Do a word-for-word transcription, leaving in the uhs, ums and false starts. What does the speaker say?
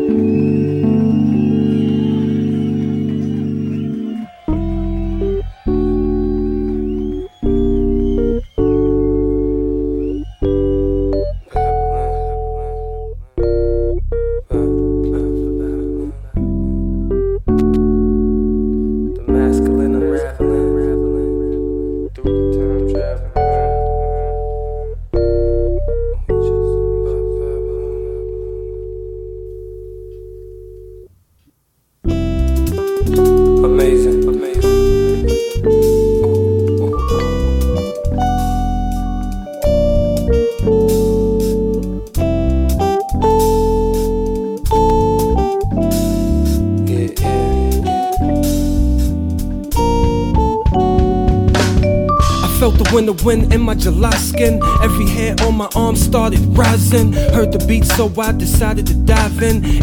When the wind in my July skin, every hair on my arm started rising. Heard the beat, so I decided to dive in.